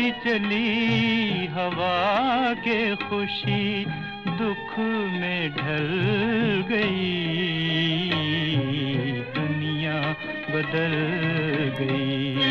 चली हवा के खुशी दुख में ढल गई, दुनिया बदल गई।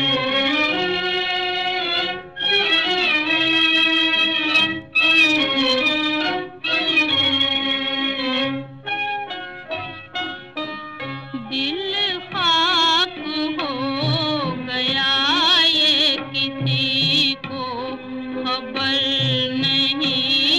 दिल खाक हो गया ये किसी को खबर नहीं,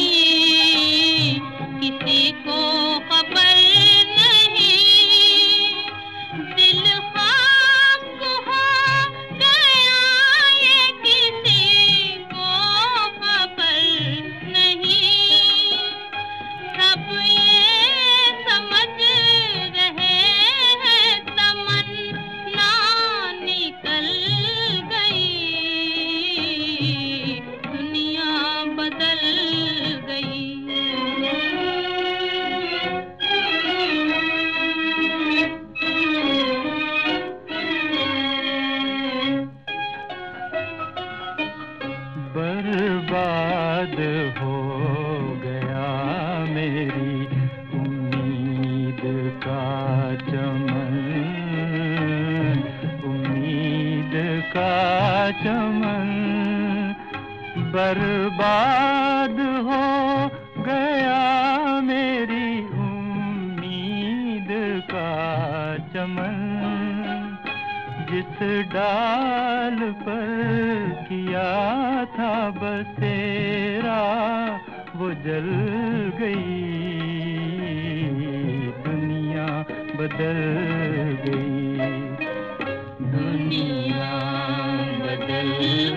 किसी को खबर नहीं। दिल खाक हो गया ये किसी को खबर नहीं। सब ये समझ रहे हैं तमन्ना निकल गई, दुनिया बदल गई। बर्बाद हो गया मेरी उम्मीद का चमन, उम्मीद का चमन। बर्बाद हो गया मेरी उम्मीद का चमन। जिस डाल पर किया था बसेरा वो जल गई, दुनिया बदल गई, दुनिया बदल